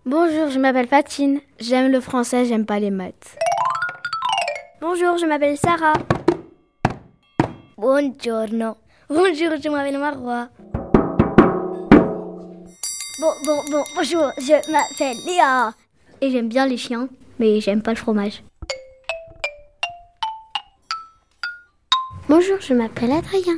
Bonjour, je m'appelle Fatine. J'aime le français, j'aime pas les maths. Bonjour, je m'appelle Sarah. Buongiorno. Bonjour, je m'appelle Marois. Bonjour, je m'appelle Léa. Et j'aime bien les chiens, mais j'aime pas le fromage. Bonjour, je m'appelle Adrien.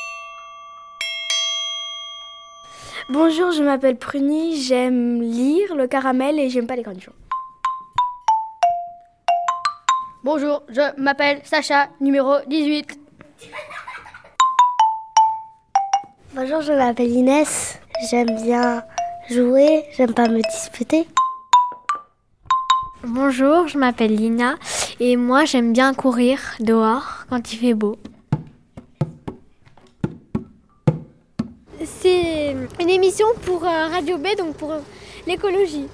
Bonjour, je m'appelle Pruny, j'aime lire le caramel et j'aime pas les cornichons. Bonjour, je m'appelle Sacha, numéro 18. Bonjour, je m'appelle Inès. J'aime bien jouer, j'aime pas me disputer. Bonjour, je m'appelle Lina et moi j'aime bien courir dehors quand il fait beau. C'est une émission pour Radio B, donc pour l'écologie.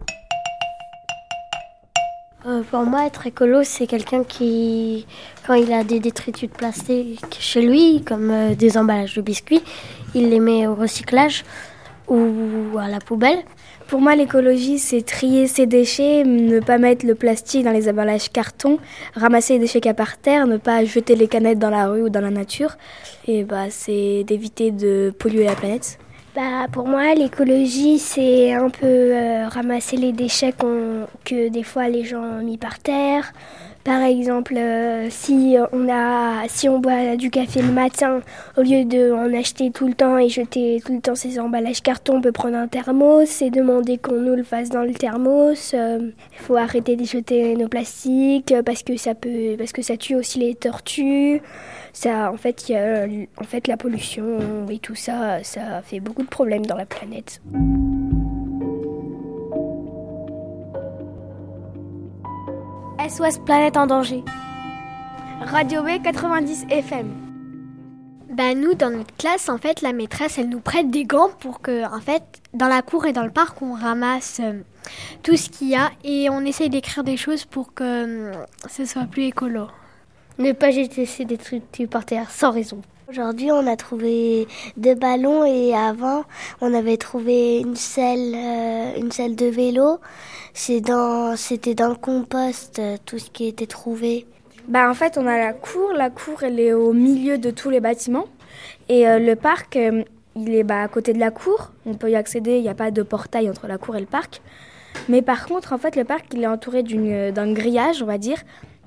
Pour moi, être écolo, c'est quelqu'un qui, quand il a des détritus de plastique chez lui, comme des emballages de biscuits, il les met au recyclage ou à la poubelle. Pour moi, l'écologie, c'est trier ses déchets, ne pas mettre le plastique dans les emballages carton, ramasser les déchets qu'il y a par terre, ne pas jeter les canettes dans la rue ou dans la nature. Et c'est d'éviter de polluer la planète. Pour moi, l'écologie, c'est un peu ramasser les déchets que des fois les gens ont mis par terre. Par exemple, si on boit du café le matin, au lieu d'en acheter tout le temps et jeter tout le temps ces emballages carton, on peut prendre un thermos et demander qu'on nous le fasse dans le thermos. Il faut arrêter de jeter nos plastiques parce que ça tue aussi les tortues. En fait, la pollution et tout ça, ça fait beaucoup de problèmes dans la planète. SOS Planète en danger. Radio B 90 FM. Nous, dans notre classe, en fait, la maîtresse, elle nous prête des gants pour que, en fait, dans la cour et dans le parc, on ramasse tout ce qu'il y a et on essaye d'écrire des choses pour que ce soit plus écolo. Ne pas jeter ces détritus par terre sans raison. Aujourd'hui, on a trouvé 2 ballons et avant, on avait trouvé une selle de vélo. C'était dans le compost, tout ce qui était trouvé. En fait, on a la cour. La cour, elle est au milieu de tous les bâtiments. Et le parc, il est à côté de la cour. On peut y accéder, il n'y a pas de portail entre la cour et le parc. Mais par contre, en fait, le parc, il est entouré d'un grillage, on va dire,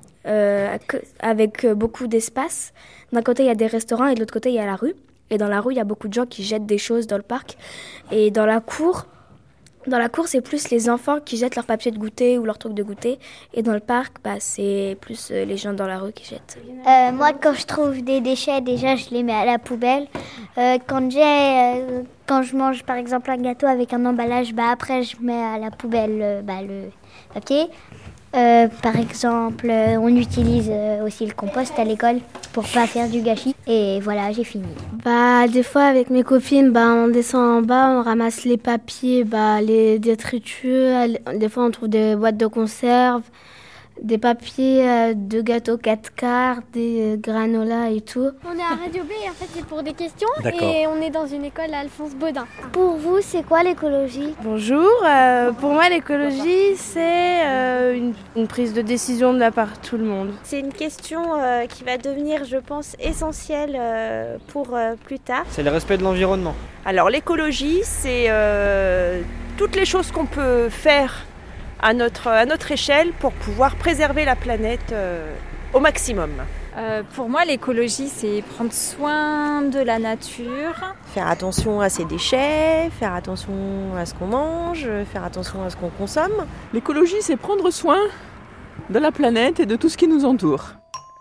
avec beaucoup d'espace. D'un côté, il y a des restaurants et de l'autre côté, il y a la rue. Et dans la rue, il y a beaucoup de gens qui jettent des choses dans le parc. Et dans la cour, c'est plus les enfants qui jettent leurs papiers de goûter ou leurs trucs de goûter. Et dans le parc, c'est plus les gens dans la rue qui jettent. Moi, quand je trouve des déchets, déjà, je les mets à la poubelle. Quand je mange, par exemple, un gâteau avec un emballage, après, je mets à la poubelle le papier. Par exemple, on utilise aussi le compost à l'école pour pas faire du gâchis. Et voilà, j'ai fini. Des fois, avec mes copines, on descend en bas, on ramasse les papiers, les détritus. Des fois, on trouve des boîtes de conserve, des papiers de gâteaux 4 quarts, des granolas et tout. On est à Radio B et en fait, c'est pour des questions. D'accord. Et on est dans une école à Alphonse Baudin. Pour vous, c'est quoi l'écologie ? Bonjour, pour moi l'écologie c'est une prise de décision de la part de tout le monde. C'est une question qui va devenir, je pense, essentielle pour plus tard. C'est le respect de l'environnement. Alors l'écologie, c'est toutes les choses qu'on peut faire à notre échelle pour pouvoir préserver la planète au maximum. Pour moi, l'écologie, c'est prendre soin de la nature. Faire attention à ses déchets, faire attention à ce qu'on mange, faire attention à ce qu'on consomme. L'écologie, c'est prendre soin de la planète et de tout ce qui nous entoure.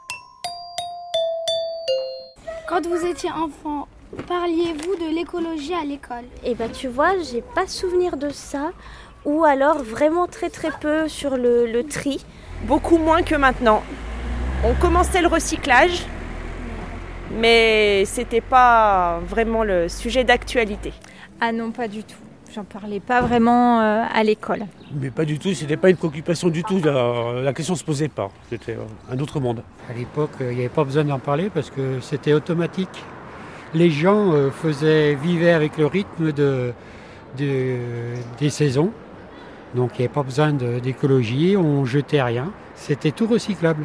Quand vous étiez enfant, parliez-vous de l'écologie à l'école ? Tu vois, j'ai pas souvenir de ça. Ou alors vraiment très très peu sur le tri. Beaucoup moins que maintenant. On commençait le recyclage, mais c'était pas vraiment le sujet d'actualité. Ah non, pas du tout. J'en parlais pas vraiment à l'école. Mais pas du tout, c'était pas une préoccupation du tout. La question se posait pas. C'était un autre monde. À l'époque, il n'y avait pas besoin d'en parler parce que c'était automatique. Les gens vivaient avec le rythme des saisons. Donc il n'y avait pas besoin d'écologie, on jetait rien. C'était tout recyclable.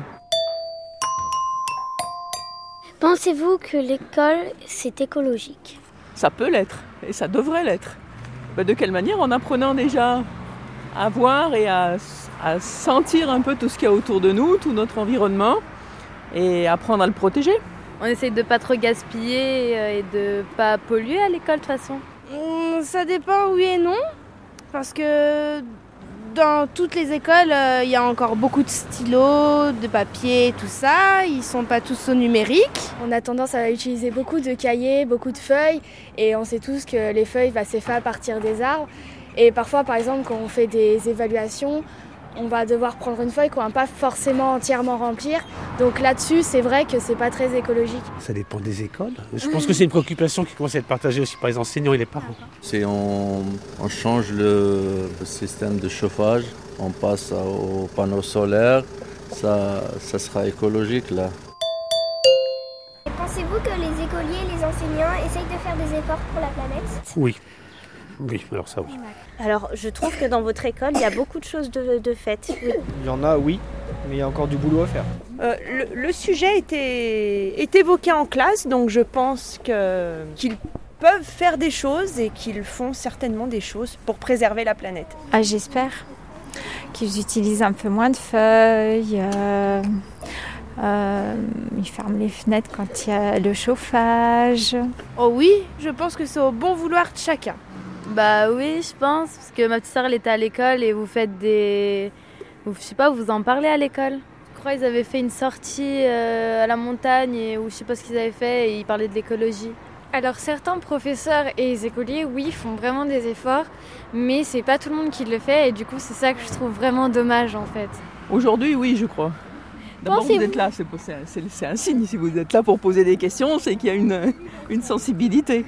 Pensez-vous que l'école, c'est écologique ? Ça peut l'être, et ça devrait l'être. De quelle manière ? En apprenant déjà à voir et à sentir un peu tout ce qu'il y a autour de nous, tout notre environnement, et apprendre à le protéger. On essaye de pas trop gaspiller et de pas polluer à l'école de toute façon. Ça dépend, oui et non, parce que dans toutes les écoles, il y a encore beaucoup de stylos, de papier, tout ça. Ils sont pas tous au numérique. On a tendance à utiliser beaucoup de cahiers, beaucoup de feuilles, et on sait tous que les feuilles, c'est fait à partir des arbres. Et parfois, par exemple, quand on fait des évaluations, on va devoir prendre une feuille qu'on ne va pas forcément entièrement remplir. Donc là-dessus, c'est vrai que c'est pas très écologique. Ça dépend des écoles. Je pense que c'est une préoccupation qui commence à être partagée aussi par les enseignants et les parents. Si on change le système de chauffage, on passe aux panneaux solaires, ça sera écologique là. Pensez-vous que les écoliers et les enseignants essayent de faire des efforts pour la planète ? Oui. Oui, alors ça oui. Alors je trouve que dans votre école, il y a beaucoup de choses de faites. Oui. Il y en a, oui, mais il y a encore du boulot à faire. Le sujet est évoqué en classe, donc je pense qu'ils peuvent faire des choses et qu'ils font certainement des choses pour préserver la planète. Ah, j'espère qu'ils utilisent un peu moins de feuilles. Ils ferment les fenêtres quand il y a le chauffage. Oh oui, je pense que c'est au bon vouloir de chacun. Bah oui, je pense, parce que ma petite sœur elle était à l'école et vous faites vous en parlez à l'école. Je crois qu'ils avaient fait une sortie à la montagne ou je sais pas ce qu'ils avaient fait et ils parlaient de l'écologie. Alors certains professeurs et les écoliers, oui, font vraiment des efforts, mais c'est pas tout le monde qui le fait et du coup c'est ça que je trouve vraiment dommage en fait. Aujourd'hui, oui, je crois. D'abord, vous êtes là, c'est un signe. Si vous êtes là pour poser des questions, c'est qu'il y a une sensibilité.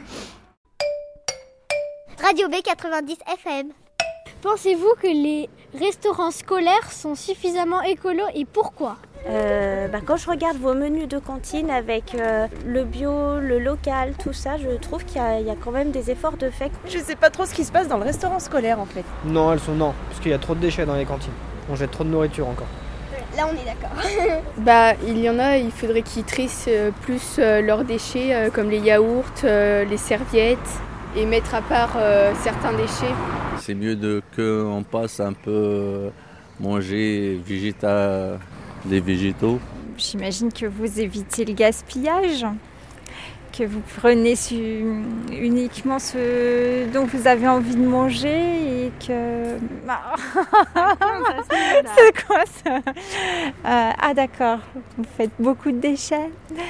Radio B 90 FM. Pensez-vous que les restaurants scolaires sont suffisamment écolos et pourquoi ? Quand je regarde vos menus de cantine avec le bio, le local, tout ça, je trouve qu'il y a quand même des efforts de fait. Je sais pas trop ce qui se passe dans le restaurant scolaire en fait. Non, parce qu'il y a trop de déchets dans les cantines. On jette trop de nourriture encore. Là, on est d'accord. Il y en a, il faudrait qu'ils trissent plus leurs déchets, comme les yaourts, les serviettes, et mettre à part certains déchets. C'est mieux qu'on passe un peu manger des végétaux. J'imagine que vous évitez le gaspillage, que vous prenez uniquement ce dont vous avez envie de manger et que... C'est quoi ça ? Ah d'accord, vous faites beaucoup de déchets.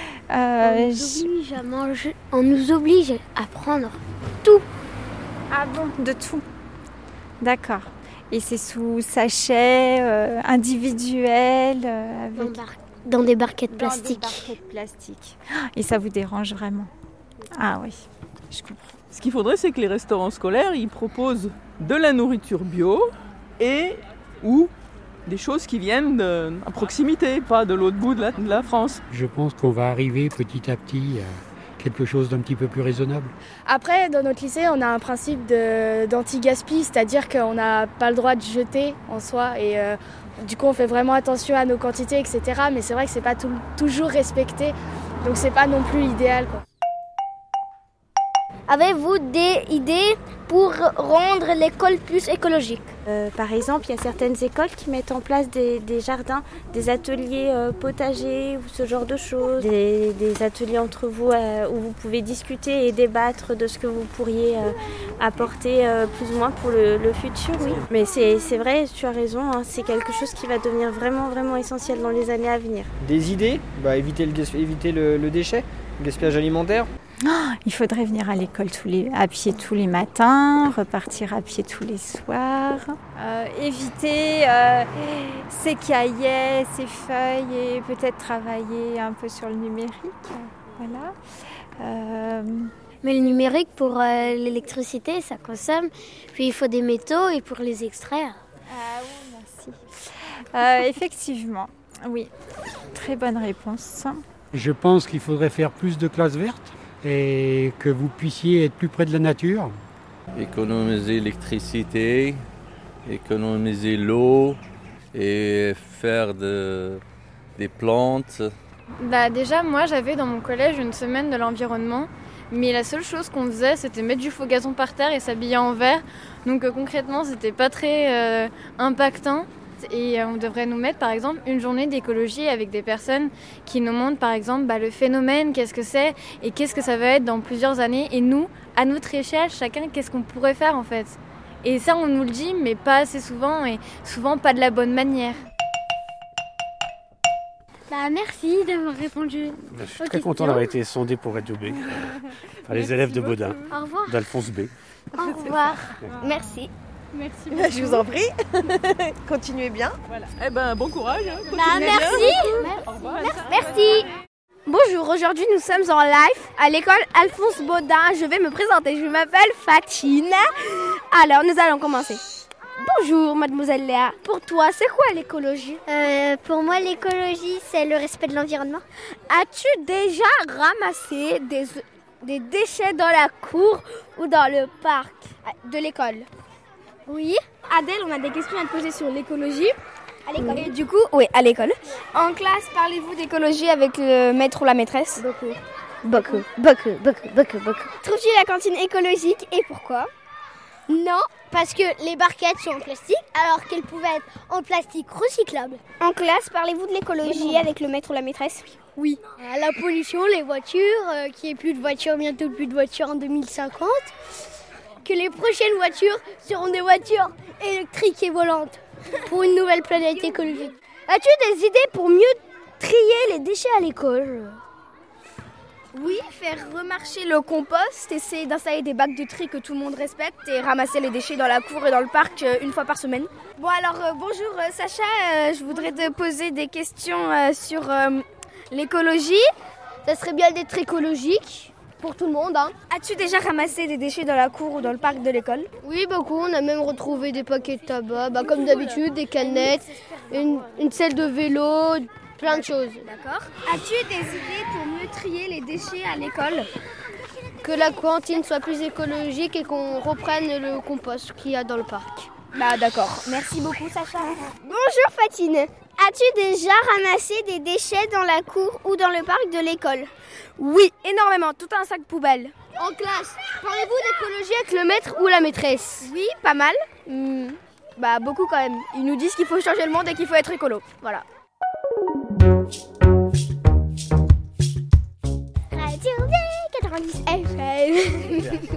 On nous oblige à prendre tout. Ah bon, de tout. D'accord. Et c'est sous sachet individuel Dans des barquettes plastiques. Et ça vous dérange vraiment ? Ah oui, je comprends. Ce qu'il faudrait, c'est que les restaurants scolaires, ils proposent de la nourriture bio ou des choses qui viennent à proximité, pas de l'autre bout de la France. Je pense qu'on va arriver petit à petit à quelque chose d'un petit peu plus raisonnable. Après, dans notre lycée, on a un principe d'anti-gaspi, c'est-à-dire qu'on n'a pas le droit de jeter en soi et du coup on fait vraiment attention à nos quantités, etc. Mais c'est vrai que c'est pas toujours respecté, donc c'est pas non plus idéal, quoi. Avez-vous des idées pour rendre l'école plus écologique ? Par exemple, il y a certaines écoles qui mettent en place des jardins, des ateliers potagers ou ce genre de choses, des ateliers entre vous où vous pouvez discuter et débattre de ce que vous pourriez apporter plus ou moins pour le futur, oui. Mais c'est vrai, tu as raison, hein, c'est quelque chose qui va devenir vraiment, vraiment essentiel dans les années à venir. Des idées ? Éviter le déchet, le gaspillage alimentaire. Il faudrait venir à l'école à pied tous les matins, repartir à pied tous les soirs, éviter ses cahiers, ses feuilles et peut-être travailler un peu sur le numérique. Voilà. Mais le numérique, pour l'électricité, ça consomme. Puis il faut des métaux et pour les extraire. Ah oui, merci. Effectivement, oui. Très bonne réponse. Je pense qu'il faudrait faire plus de classes vertes et que vous puissiez être plus près de la nature. Économiser l'électricité, économiser l'eau et faire des plantes. Déjà, moi, j'avais dans mon collège une semaine de l'environnement. Mais la seule chose qu'on faisait, c'était mettre du faux gazon par terre et s'habiller en vert. Donc concrètement, c'était pas très impactant. Et on devrait nous mettre, par exemple, une journée d'écologie avec des personnes qui nous montrent, par exemple, le phénomène, qu'est-ce que c'est et qu'est-ce que ça va être dans plusieurs années. Et nous, à notre échelle, chacun, qu'est-ce qu'on pourrait faire en fait. Et ça, on nous le dit, mais pas assez souvent et souvent pas de la bonne manière. Merci d'avoir répondu. Je suis très content d'avoir été sondé pour Radio B par les élèves de Baudin, Au revoir. d'Alphonse B. Au revoir. Merci. Merci. Je vous en prie. Continuez bien. Voilà. Bon courage. Merci. Au revoir. Merci. Bonjour, aujourd'hui nous sommes en live à l'école Alphonse Baudin. Je vais me présenter, je m'appelle Fatine. Alors nous allons commencer. Bonjour mademoiselle Léa, pour toi c'est quoi l'écologie? Pour moi l'écologie c'est le respect de l'environnement. As-tu déjà ramassé des déchets dans la cour ou dans le parc de l'école? Oui. Adèle, on a des questions à te poser sur l'écologie. À l'école. Et du coup, oui, à l'école. En classe, parlez-vous d'écologie avec le maître ou la maîtresse? Beaucoup. Trouves-tu la cantine écologique et pourquoi? Non, parce que les barquettes sont en plastique alors qu'elles pouvaient être en plastique recyclable. En classe, parlez-vous de l'écologie avec le maître ou la maîtresse? Oui. La pollution, les voitures, qu'il n'y ait plus de voitures, bientôt plus de voitures en 2050. Que les prochaines voitures seront des voitures électriques et volantes pour une nouvelle planète écologique. As-tu des idées pour mieux trier les déchets à l'école? Oui, faire remarcher le compost, essayer d'installer des bacs de tri que tout le monde respecte et ramasser les déchets dans la cour et dans le parc une fois par semaine. Bon alors, bonjour Sacha, je voudrais te poser des questions sur l'écologie. Ça serait bien d'être écologique pour tout le monde. As-tu déjà ramassé des déchets dans la cour ou dans le parc de l'école? Oui, beaucoup. On a même retrouvé des paquets de tabac, comme d'habitude, des canettes, une selle de vélo, plein de choses. D'accord. As-tu des idées pour mieux trier les déchets à l'école? Que la cantine soit plus écologique et qu'on reprenne le compost qu'il y a dans le parc. D'accord. Merci beaucoup Sacha. Bonjour Fatine. As-tu déjà ramassé des déchets dans la cour ou dans le parc de l'école? Oui, énormément, tout un sac poubelle. En classe, parlez-vous d'écologie avec le maître ou la maîtresse? Oui, pas mal. Beaucoup quand même. Ils nous disent qu'il faut changer le monde et qu'il faut être écolo. Voilà. Radio B90 FM.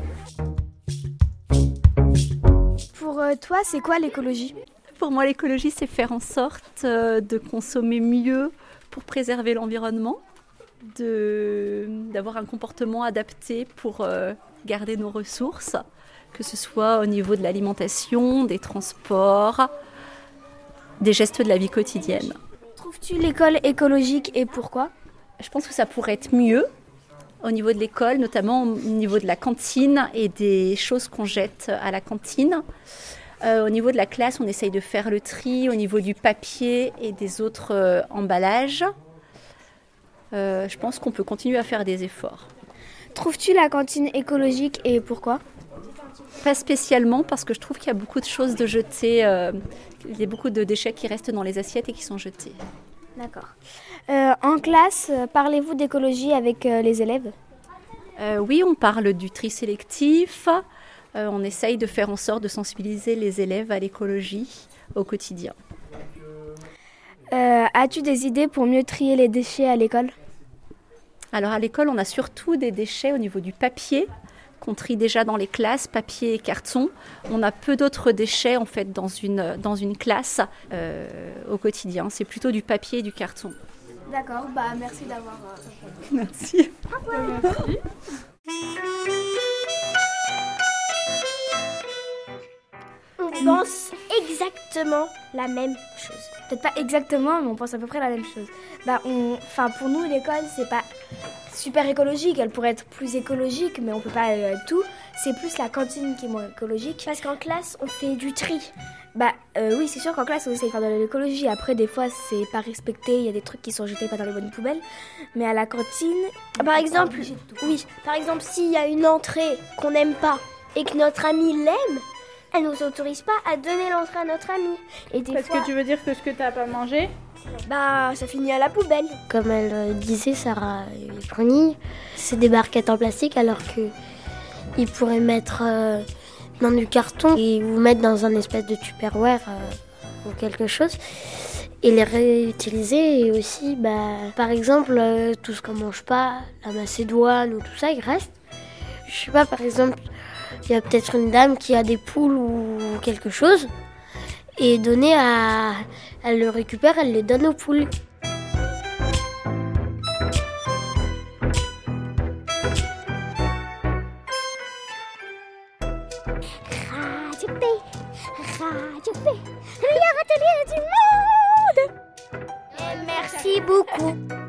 Pour toi, c'est quoi l'écologie? Pour moi, l'écologie, c'est faire en sorte de consommer mieux pour préserver l'environnement, d'avoir un comportement adapté pour garder nos ressources, que ce soit au niveau de l'alimentation, des transports, des gestes de la vie quotidienne. Trouves-tu l'école écologique et pourquoi? Je pense que ça pourrait être mieux au niveau de l'école, notamment au niveau de la cantine et des choses qu'on jette à la cantine. Au niveau de la classe, on essaye de faire le tri au niveau du papier et des autres emballages. Je pense qu'on peut continuer à faire des efforts. Trouves-tu la cantine écologique et pourquoi? Pas spécialement, parce que je trouve qu'il y a beaucoup de choses de jeter. Il y a beaucoup de déchets qui restent dans les assiettes et qui sont jetés. D'accord. En classe, parlez-vous d'écologie avec les élèves? Oui, on parle du tri sélectif. On essaye de faire en sorte de sensibiliser les élèves à l'écologie au quotidien. As-tu des idées pour mieux trier les déchets à l'école? Alors à l'école, on a surtout des déchets au niveau du papier qu'on trie déjà dans les classes, papier et carton. On a peu d'autres déchets en fait dans une classe au quotidien. C'est plutôt du papier et du carton. D'accord, merci d'avoir... Merci. Merci. On pense exactement la même chose. Peut-être pas exactement, mais on pense à peu près la même chose. Pour nous, l'école, c'est pas super écologique. Elle pourrait être plus écologique, mais on peut pas tout. C'est plus la cantine qui est moins écologique. Parce qu'en classe, on fait du tri. Oui, c'est sûr qu'en classe, on essaie de faire de l'écologie. Après, des fois, c'est pas respecté. Il y a des trucs qui sont jetés pas dans les bonnes poubelles. Mais à la cantine... Par exemple, s'il y a une entrée qu'on n'aime pas et que notre ami l'aime, elle nous autorise pas à donner l'entrée à notre ami. Et des Parce fois, que tu veux dire que ce que t'as pas mangé, bah ça finit à la poubelle. Comme elle disait, Sarah Bruni, c'est des barquettes en plastique alors que ils pourraient mettre dans du carton et vous mettre dans un espèce de Tupperware ou quelque chose et les réutiliser. Et aussi, par exemple, tout ce qu'on mange pas, la macédoine ou tout ça, il reste. Je sais pas, par exemple, il y a peut-être une dame qui a des poules ou quelque chose et elle le récupère, elle les donne aux poules. Radio P, le meilleur atelier du monde. Et merci beaucoup.